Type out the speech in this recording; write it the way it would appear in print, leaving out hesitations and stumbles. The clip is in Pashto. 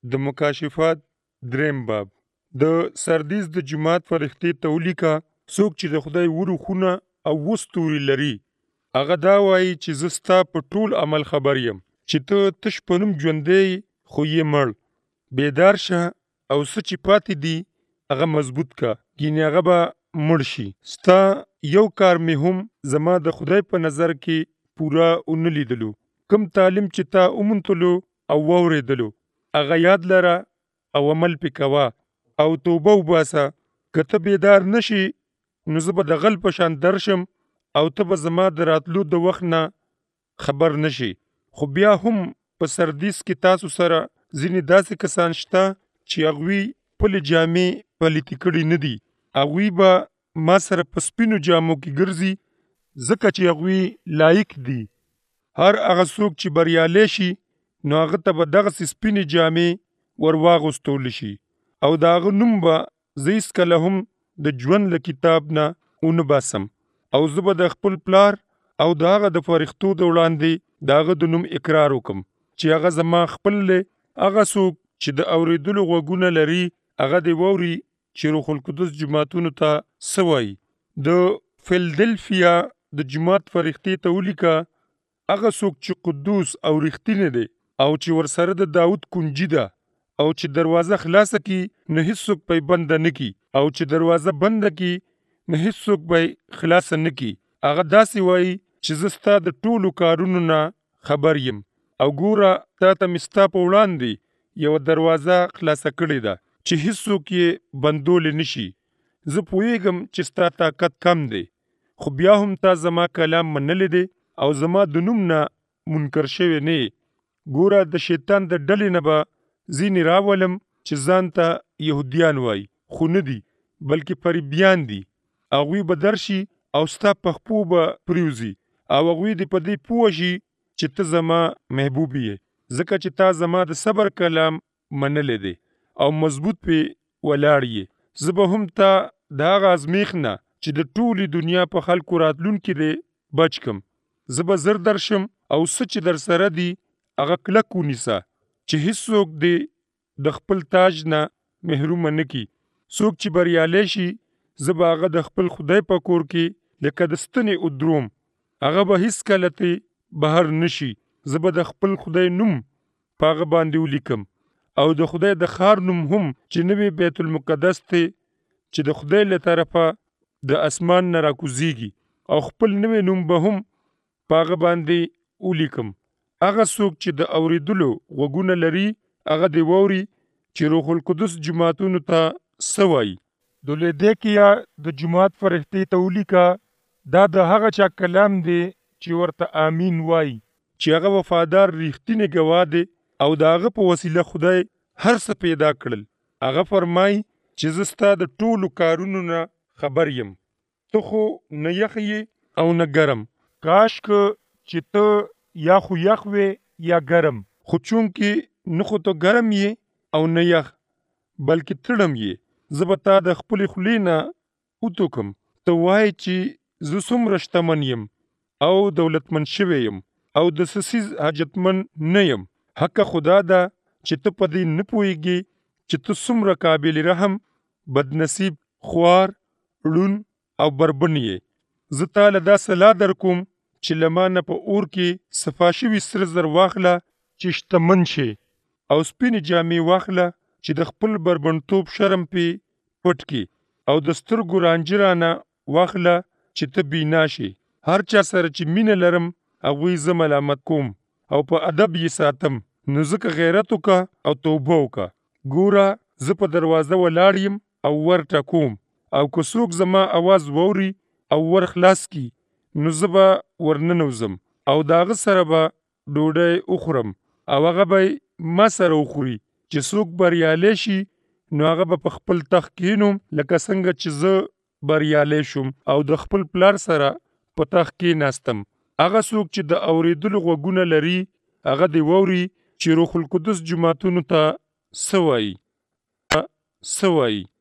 د مکاشفات دریم باب. د سردیس د جماعت فرښتې ته ولیکه، څوک چې د خدای وروخونه او وستوري لري، هغه دا وایي چې زه ستا په ټول عمل خبر یم، چې ته تش په نوم ژوندی خو یې مړ. بیدار شه او څه چې پاتې دي هغه مضبوط کا، ګینې هغه به مړ شي. ستا یو کار مې هم زما د خدای په نظر کې پوره ونه لیدلو. کوم تعلیم چې تا ومونتلو او واورېدلو هغه یاد لره او عمل پې کوه او توبه وباسه. که ته بیدار نشي نو زه به د غل په شان درشم او ته به زما د راتلو د وخت نه خبر نشي. خو بیا هم په سردیس کې تاسو سره ځینې داسې کسان شته چې هغوی خپلې جامې پلیتې کړي نه دي. هغوی به ما سره په سپینو جامو کې ګرځي ځکه چې هغوی لایق دي. هر هغه څوک چې بریالی شي نو هغه ته به دغسې سپینې جامې ور واغوستول شي او د هغه نوم به زه هېڅکله هم د ژوند له کتاب نه ونه باسم، او زه به د خپل پلار او د هغه د فرښتو د وړاندې د هغه د نوم اقرار وکم چې هغه زما خپل دی. هغه څوک چې د اورېدلو غوږونه لري هغه دې واوري چې روح القدس جماعتونو ته څه وایي. د فیلدلفیا د جماعت فرښتې ته ولیکه، هغه څوک چې قدوس او رښتینی دی او چې ورسره د داود کنجي ده او چې دروازه خلاصه کی نه هیڅوک به یې بنده نه کی او چې دروازه بنده کی نه هیڅوک به یې خلاصه نه کی. هغه داسې وایي چې زه ستا د ټولو کارونو نه خبر یم او ګوره تا ته مې ستا په وړاندې یوه دروازه خلاصه کړې ده چې هیڅوک یې بندولی نشي. زه پوهیږم چې ستا طاقت کم دی، خو بیا هم تا زما کلام منلی دی او زما د نوم نه منکر شوی نه یې. ګوره د شیطان د ډلې نه به ځینې راولم چې ځان ته یهودیان وایي خو نه دي بلکې فریبیان دي. هغوی به درشي او ستا پخپو به پریوزي او هغوی دې په دې پوه شي چې ته زما محبوب یې، ځکه چې تا زما د صبر کلام منلی دی او مضبوط پې ولاړ یې. زه به هم تا د هغه ازمیښت نه چې د ټولې دنیا په خلکو راتلونکي دی بچ کم. زه به زر درشم او څه چې در سره دي هغه کلک ونیسه چې هیڅوک دې د خپل تاج نه محرومه نه کی. څوک چې بریالی شي زه به هغه د خپل خدای په کور کې لکه د ستنې ودروم، هغه به هیڅکله ترې بهر نشي. زه به د خپل خدای نوم په هغه باندې ولیکم او د خدای د ښار نوم هم چې نوی بیت المقدس دی چې د خدای له طرفه د اسمان نه راکوزیږي، او خپل نوی نوم به هم په هغه باندې ولیکم. هغه څوک چې د اورېدلو غوږونه لري هغه دې واوري چې روح القدس جماعتونو ته څه وایي. د لودیکیا د جماعت فرښتې ته ولیکه، دا د هغه چا کلام دی چې ورته آمین وایي، چې هغه وفادار ریښتینی ګواه دی او د هغه په وسیله خدای هر څه پیدا کړل. هغه فرمایي چې زه ستا د ټولو کارونو نه خبر یم. ته خو نه یخ یې او نه ګرم. کاشکه چې ته یا خو یخ وې یا ګرم، خو چونکې نه خو ته ګرم یې او نه یخ بلکې تړم یې، زه به تا د خپلې خولې نه وتوکم. ته وایې چې زه څومره شتمن یم او دولتمند شوی یم او د څه څیز حاجتمند نه یم. حقه خدا ده چې ته په دې نه پوهیږې چې ته څومره قابل رحم، بدنصیب، خوار، ړوند او بربن یې. زه تا له دا صلاح در کوم چې له ما نه په اور کې صفا شوي سره زر واخله چې شتمن شې، او سپینې جامې واخله چې د خپل بربنډتوب شرم پې پټ کړي، او د سترګو رانجه رانه واخله چې ته بینا شې. هر چا سره چې مینه لرم هغوی زه ملامت کوم او په ادب یې ساتم. نو ځکه غیرت وکړه او توبه وکړه. ګوره زه په دروازه ولاړ یم او ور ټکوم، او که څوک زما اواز واوري او ور خلاص کی نو زه به ورننوځم او د هغه سره به ډوډۍ وخورم او هغه به ما سره وخوري. چې څوک بریالی شي نو هغه به په خپل تخت کښېنوم لکه څنګه چې زه بریالی شوم او د خپل پلار سره په تخت کښېناستم. هغه څوک چې د اورېدلو غوږونه لري هغه دې واوري چې روح القدس جماعتونو ته څه وایي.